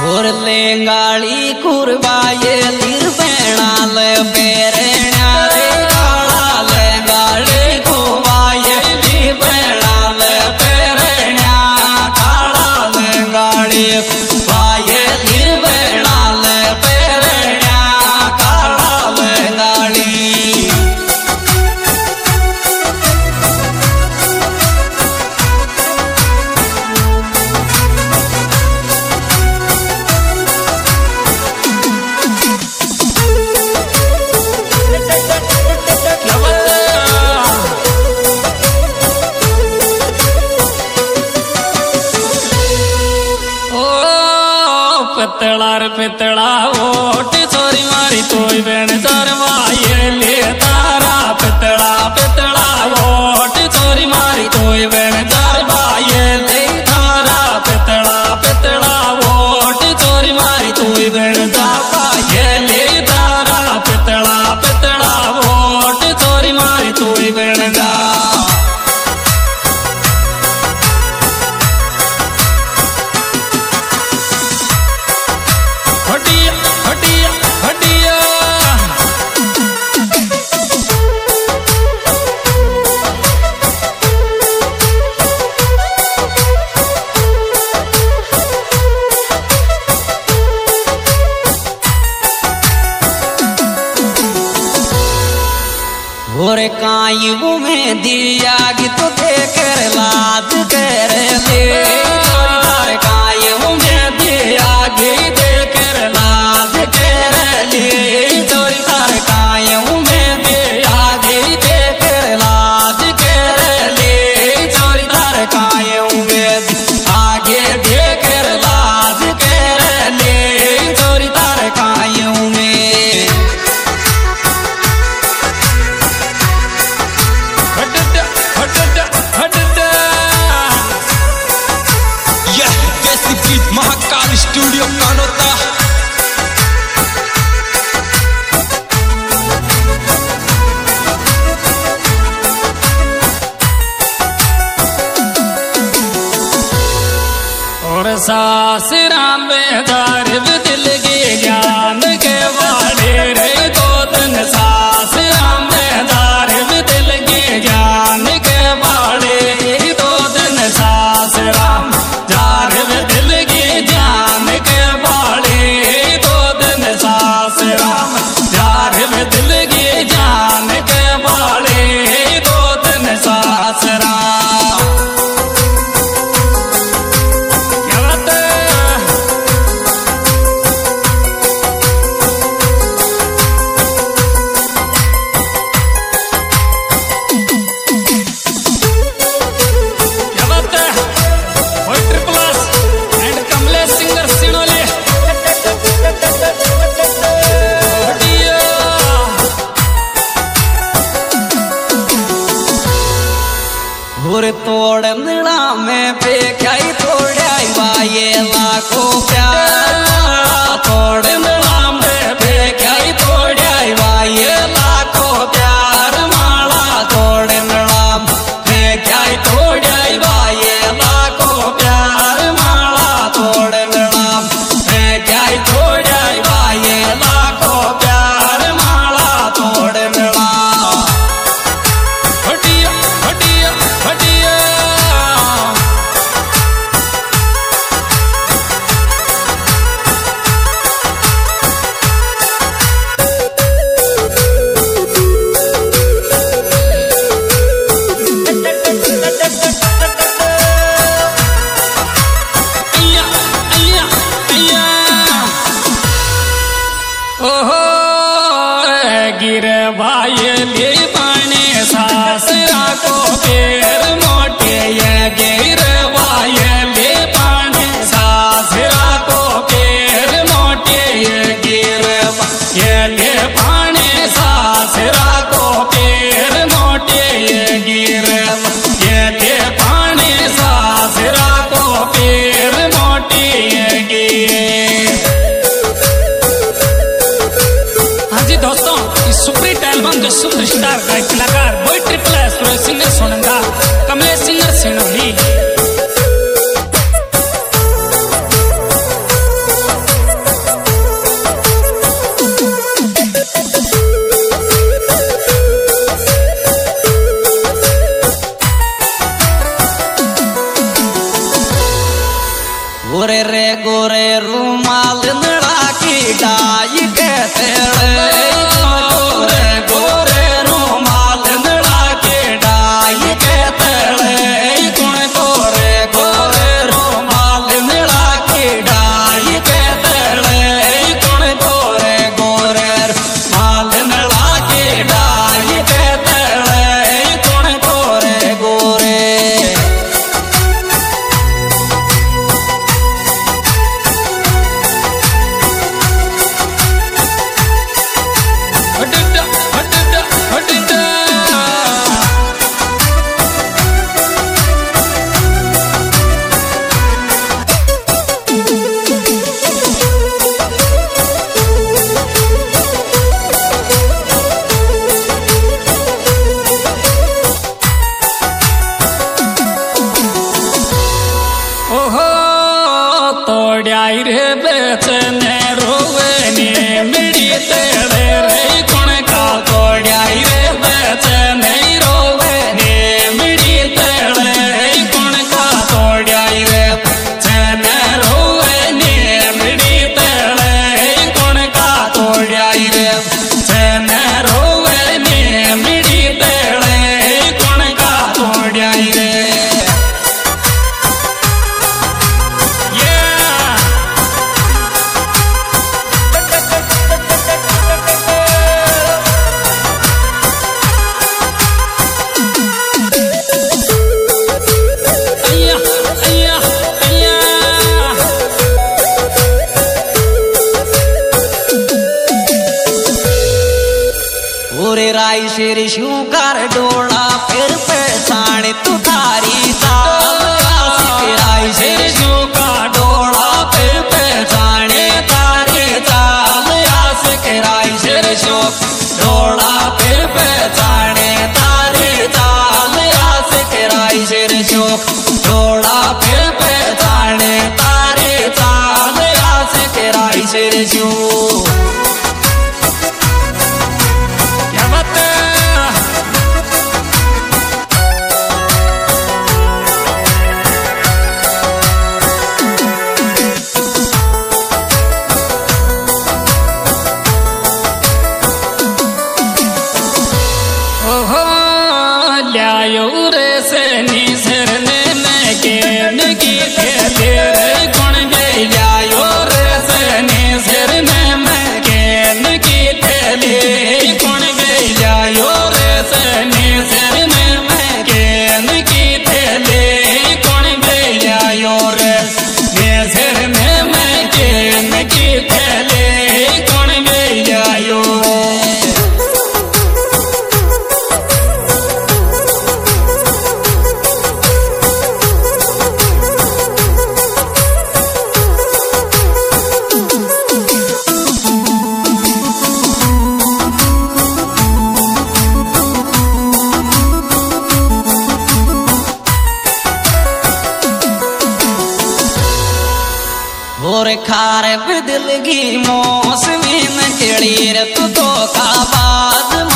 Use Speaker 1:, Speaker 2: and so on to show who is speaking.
Speaker 1: और लेंगाड़ी कुरबाए लिरबेणाल बेरेण्या रे काळा लेंगाड़ी कुरबाए लिरबेणाल बेरेण्या काळा लेंगाड़ी कुरबाए लिरबेणाल बेरेण्या काळा लेंगाड़ी
Speaker 2: पितळार पितळा ओट चोरी मारी तोय बेण चरवाये ले तारा पितळा पितळा ओट चोरी मारी तोय बेण चरवाये ले तारा पितळा पितळा ओट चोरी मारी तोय बेण चरवाये ले तारा पितळा पितळा ओट चोरी मारी तोय बेण जा
Speaker 1: और कायू में दिया कि तो देकर लाद कर ले कायू में दिया कि देकर लाद कर ले तार कायू में दिया कि देकर लाद कर ले तार कायू में आगे देकर लाद कर ले तार कायू में
Speaker 3: महाकाल स्टूडियो कानोता
Speaker 2: और सासरा में दारिब दिल के ज्ञान के वाले रे दो दिन सासरा में दारिब दिल के ज्ञान के वाले दो दिन सासरा दारिब दिल के ज्ञान के वाले दो दिन सासरा दारिब दिल के ज्ञान के वाले दो दिन सासरा
Speaker 1: और तोड़ मिला में पे खाई तोड़ाई वाये लाखों प्यार तोड़ मिला में पे खाई तोड़ाई वाये लाखों प्यार माला तोड़ मिला पे खाई तोड़ाई वाये लाखों प्यार माला तोड़ मिला पे खाई तोड़ाई वाये लाखों प्यार माला तोड़ मिला
Speaker 2: गिरवाये ले बने सासरा को पेर मोटे ये गिरवाये ले बने सासरा को पेर मोटे ये गिरवाये ले बने सासरा को पेर मोटे ये गिरवाये ले बने सासरा को पेर मोटे ये गिर। हाँ जी दोस्तों, सुप्रीत एल्बम जो सुपरस्टार गायक कलाकार बॉय ट्रिपल एस सिंगर सोनंगा कमलेश सिंगर सिनोली
Speaker 1: गोरे रे गोरे रूमाल नड़ा की डाई के तेरे गोरे गोरे रूमाल नड़ा की डाई के तेरे गुण गोरे गोरे रूमाल नड़ा की डाई के तेरे गुण गोरे गोरे रूमाल नड़ा की डाई के तेरे गुण गोरे गोरे
Speaker 2: तोड़ाई रे बेचने रोवनी मिड़ी तेरे रे गुण का तोड़ाई रे बेचने रोवनी मिड़ी तेरे गुण का तोड़ाई रे बेचने रोवनी मिड़ी तेरे गुण का तोड़ाई रे बेचने रोवनी मिड़ी तेरे गुण का तोड़ाई रे
Speaker 1: राई शेर शू कर डोला फिर पहचान तू तारी चाल राई शेर शू का डोला फिर पहचाने तारी चाल आशिक राई शेर शू डोला फिर पहचाने तारी चाल आशिक राई शेर शू डोला फिर पहचाने तारी चाल आशिक राई शेर शू खारे दिल की मौसमी न केड़ी रे तू तो का बाद